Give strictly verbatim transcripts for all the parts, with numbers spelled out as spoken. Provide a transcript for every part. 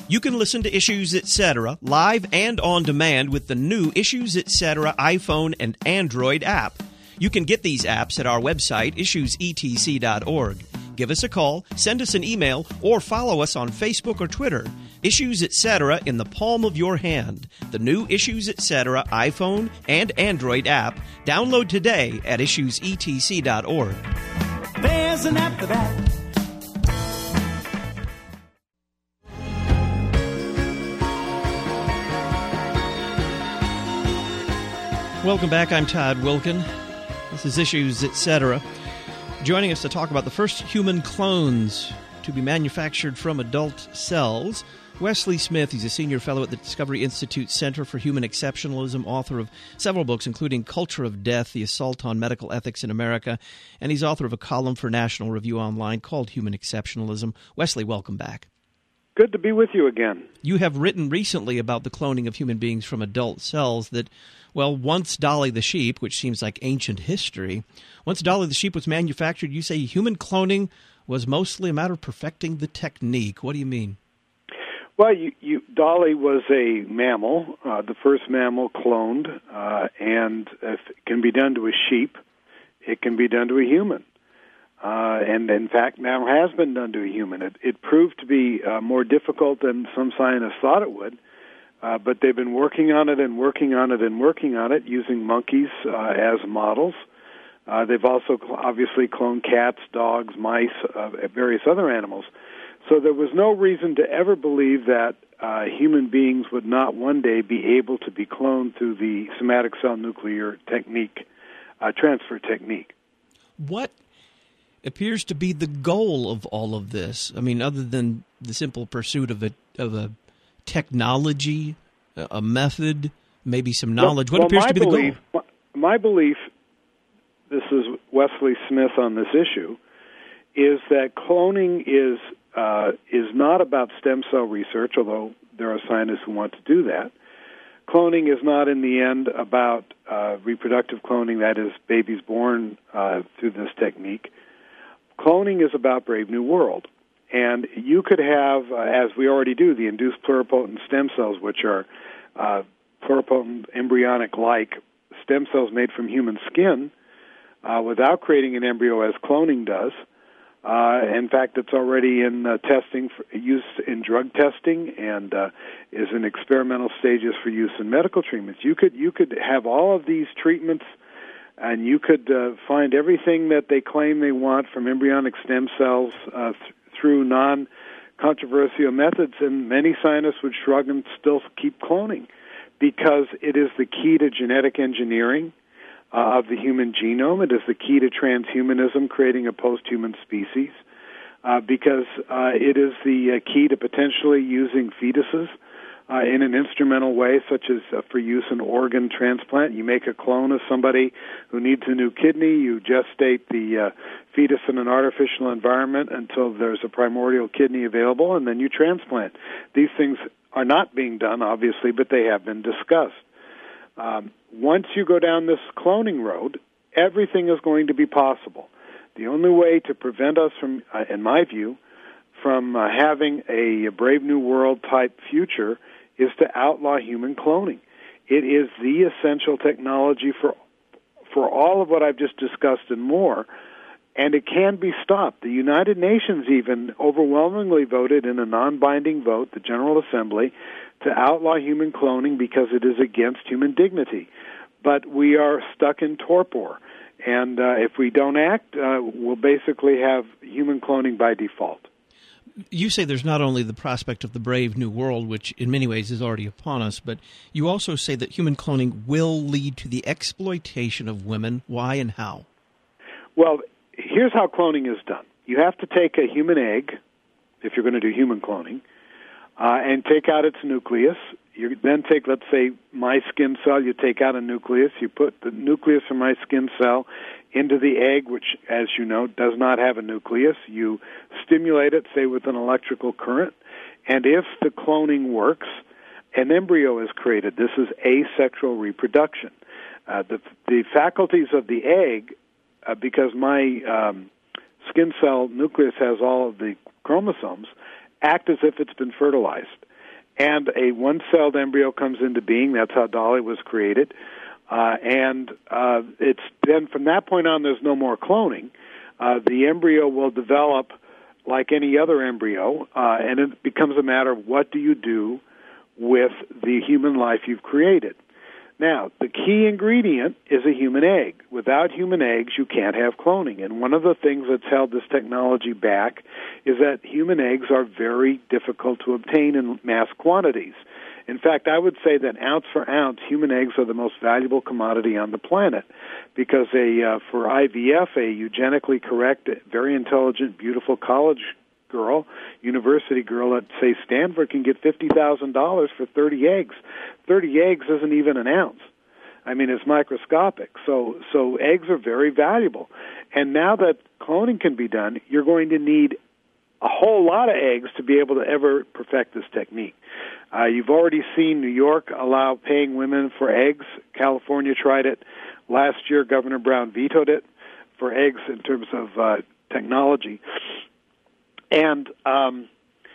You can listen to Issues Etc. live and on demand with the new Issues Etc. iPhone and Android app. You can get these apps at our website, issues e t c dot org. Give us a call, send us an email, or follow us on Facebook or Twitter. Issues Etc. in the palm of your hand. The new Issues Etc. iPhone and Android app. Download today at issues e t c dot org. There's an app for that. Welcome back. I'm Todd Wilkin. This is Issues Etc. Joining us to talk about the first human clones to be manufactured from adult cells, Wesley Smith. He's a senior fellow at the Discovery Institute Center for Human Exceptionalism, author of several books, including Culture of Death, The Assault on Medical Ethics in America, and he's author of a column for National Review Online called Human Exceptionalism. Wesley, welcome back. Good to be with you again. You have written recently about the cloning of human beings from adult cells that, well, once Dolly the sheep, which seems like ancient history, once Dolly the sheep was manufactured, you say human cloning was mostly a matter of perfecting the technique. What do you mean? Well, you, you, Dolly was a mammal, uh, the first mammal cloned, uh, and if it can be done to a sheep, it can be done to a human. Uh, and, in fact, now has been done to a human. It, it proved to be uh, more difficult than some scientists thought it would, uh, but they've been working on it and working on it and working on it using monkeys uh, as models. Uh, they've also cl- obviously cloned cats, dogs, mice, uh, various other animals. So there was no reason to ever believe that uh, human beings would not one day be able to be cloned through the somatic cell nuclear technique, uh, transfer technique. What appears to be the goal of all of this? I mean, other than the simple pursuit of a of a technology, a method, maybe some knowledge. What well, appears to be belief, the goal? My, my belief, this is Wesley Smith on this issue, is that cloning is uh, is not about stem cell research, although there are scientists who want to do that. Cloning is not, in the end, about uh, reproductive cloning, that is, babies born uh, through this technique. Cloning is about Brave New World. And you could have, uh, as we already do, the induced pluripotent stem cells, which are uh, pluripotent embryonic-like stem cells made from human skin, uh, without creating an embryo as cloning does. Uh, in fact, it's already in uh, testing, for use in drug testing, and uh, is in experimental stages for use in medical treatments. You could you could have all of these treatments, and you could uh, find everything that they claim they want from embryonic stem cells uh, th- through non-controversial methods, and many scientists would shrug and still keep cloning because it is the key to genetic engineering uh, of the human genome. It is the key to transhumanism, creating a post-human species, uh, because uh, it is the uh, key to potentially using fetuses Uh, in an instrumental way, such as uh, for use in organ transplant. You make a clone of somebody who needs a new kidney, you gestate the uh, fetus in an artificial environment until there's a primordial kidney available, and then you transplant. These things are not being done, obviously, but they have been discussed. Um, once you go down this cloning road, everything is going to be possible. The only way to prevent us from, uh, in my view, from uh, having a Brave New World type future is to outlaw human cloning. It is the essential technology for for all of what I've just discussed and more, and it can be stopped. The United Nations even overwhelmingly voted in a non-binding vote, the General Assembly, to outlaw human cloning because it is against human dignity. But we are stuck in torpor, and uh, if we don't act, uh, we'll basically have human cloning by default. You say there's not only the prospect of the Brave New World, which in many ways is already upon us, but you also say that human cloning will lead to the exploitation of women. Why and how? Well, here's how cloning is done. You have to take a human egg, if you're going to do human cloning, uh, and take out its nucleus. You then take, let's say, my skin cell. You take out a nucleus. You put the nucleus from my skin cell into the egg, which, as you know, does not have a nucleus. You stimulate it, say, with an electrical current, and if the cloning works, an embryo is created. This is asexual reproduction. Uh, the, the faculties of the egg, uh, because my um, skin cell nucleus has all of the chromosomes, act as if it's been fertilized. and a one-celled embryo comes into being. That's how Dolly was created. Uh, and uh, it's then from that point on, there's no more cloning. Uh, the embryo will develop like any other embryo, uh, and it becomes a matter of what do you do with the human life you've created. Now, the key ingredient is a human egg. Without human eggs, you can't have cloning. And one of the things that's held this technology back is that human eggs are very difficult to obtain in mass quantities. In fact, I would say that ounce for ounce, human eggs are the most valuable commodity on the planet because a uh, for I V F, a eugenically correct, very intelligent, beautiful college girl, university girl at, say, Stanford can get fifty thousand dollars for thirty eggs. thirty eggs isn't even an ounce. I mean, it's microscopic. So, so eggs are very valuable. And now that cloning can be done, you're going to need a whole lot of eggs to be able to ever perfect this technique. Uh, you've already seen New York allow paying women for eggs. California tried it. Last year, Governor Brown vetoed it for eggs in terms of uh, technology. And um,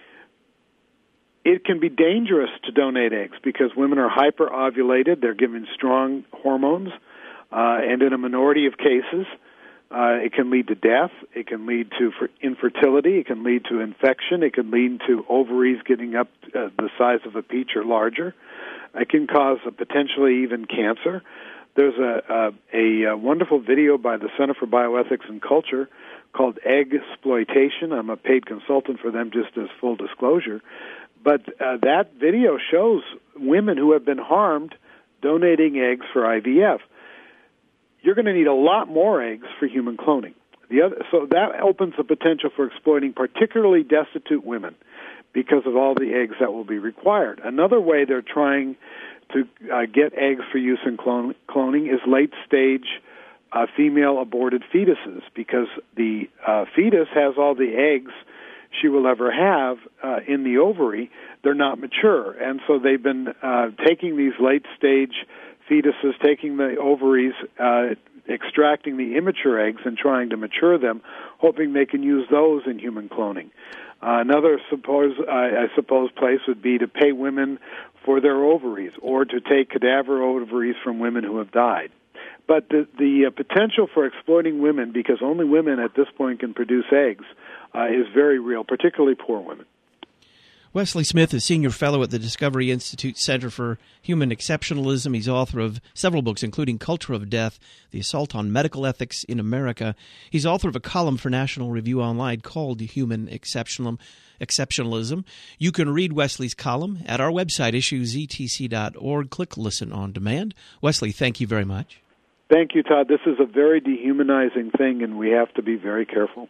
it can be dangerous to donate eggs because women are hyper-ovulated. They're given strong hormones. Uh, and in a minority of cases, uh, it can lead to death. It can lead to infertility. It can lead to infection. It can lead to ovaries getting up uh, the size of a peach or larger. It can cause a potentially even cancer. There's a, a, a wonderful video by the Center for Bioethics and Culture called Egg Exploitation. I'm a paid consultant for them, just as full disclosure. But uh, that video shows women who have been harmed donating eggs for I V F. You're going to need a lot more eggs for human cloning. The other, so that opens the potential for exploiting particularly destitute women because of all the eggs that will be required. Another way they're trying to uh, get eggs for use in clone, cloning is late-stage uh, female aborted fetuses, because the uh, fetus has all the eggs she will ever have uh, in the ovary. They're not mature, and so they've been uh, taking these late-stage fetuses, taking the ovaries, uh, extracting the immature eggs and trying to mature them, hoping they can use those in human cloning. Uh, another, suppose, uh, I suppose, place would be to pay women for their ovaries or to take cadaver ovaries from women who have died. But the, the uh, potential for exploiting women, because only women at this point can produce eggs, uh, is very real, particularly poor women. Wesley Smith is Senior Fellow at the Discovery Institute Center for Human Exceptionalism. He's author of several books, including Culture of Death, The Assault on Medical Ethics in America. He's author of a column for National Review Online called Human Exceptionalism. You can read Wesley's column at our website, issues e t c dot org. Click Listen on Demand. Wesley, thank you very much. Thank you, Todd. This is a very dehumanizing thing, and we have to be very careful.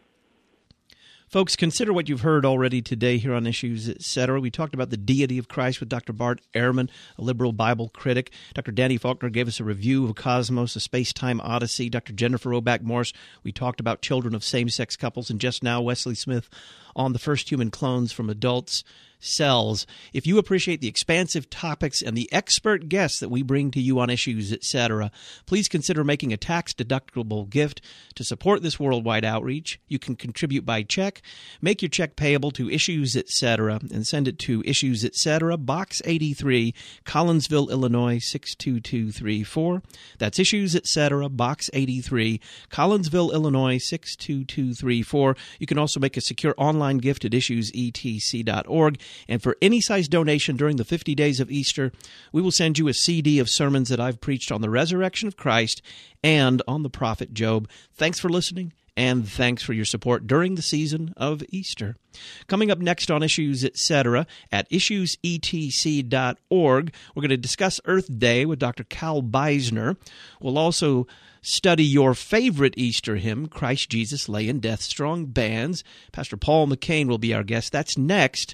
Folks, consider what you've heard already today here on Issues, et cetera. We talked about the deity of Christ with Doctor Bart Ehrman, a liberal Bible critic. Doctor Danny Faulkner gave us a review of Cosmos, a Space-Time Odyssey. Doctor Jennifer Roback Morse, we talked about children of same-sex couples. And just now, Wesley Smith on the first human clones from adults' cells. If you appreciate the expansive topics and the expert guests that we bring to you on Issues, et cetera, please consider making a tax-deductible gift to support this worldwide outreach. You can contribute by check. Make your check payable to Issues, et cetera, and send it to Issues, et cetera, Box eighty-three, Collinsville, Illinois, six two two three four. That's Issues, et cetera, Box eighty-three, Collinsville, Illinois, six two two three four. You can also make a secure online gift at issues e t c dot org. And for any size donation during the fifty days of Easter, we will send you a C D of sermons that I've preached on the resurrection of Christ and on the prophet Job. Thanks for listening, and thanks for your support during the season of Easter. Coming up next on Issues, et cetera, at issues e t c dot org, we're going to discuss Earth Day with Doctor Cal Beisner. We'll also study your favorite Easter hymn, Christ Jesus Lay in Death's Strong Bands. Pastor Paul McCain will be our guest. That's next,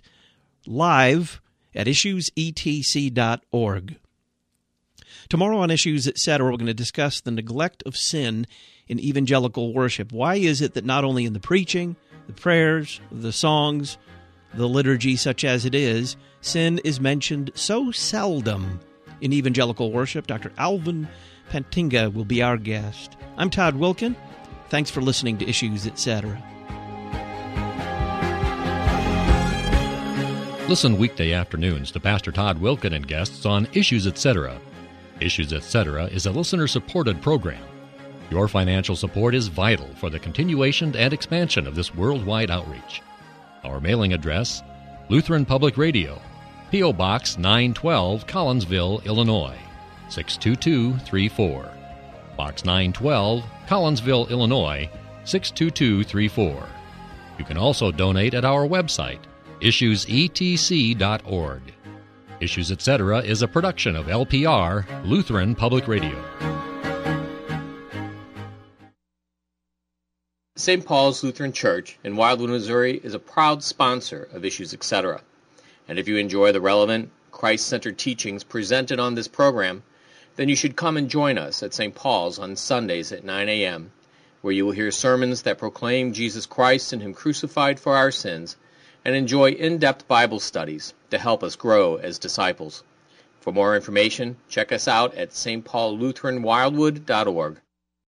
live at issues e t c dot org. Tomorrow on Issues, et cetera, we're going to discuss the neglect of sin in evangelical worship. Why is it that not only in the preaching, the prayers, the songs, the liturgy such as it is, sin is mentioned so seldom in evangelical worship? Doctor Alvin Pantinga will be our guest. I'm Todd Wilkin. Thanks for listening to Issues, et cetera. Listen weekday afternoons to Pastor Todd Wilken and guests on Issues Etc. Issues Etc. is a listener-supported program. Your financial support is vital for the continuation and expansion of this worldwide outreach. Our mailing address, Lutheran Public Radio, P O. Box nine twelve, Collinsville, Illinois, six two two three four. Box nine twelve, Collinsville, Illinois, six two two three four. You can also donate at our website, issues e t c dot org. Issues Etc. is a production of L P R, Lutheran Public Radio. Saint Paul's Lutheran Church in Wildwood, Missouri is a proud sponsor of Issues Etc. And if you enjoy the relevant, Christ-centered teachings presented on this program, then you should come and join us at Saint Paul's on Sundays at nine a.m., where you will hear sermons that proclaim Jesus Christ and Him crucified for our sins, and enjoy in-depth Bible studies to help us grow as disciples. For more information, check us out at s t paul lutheran wildwood dot org.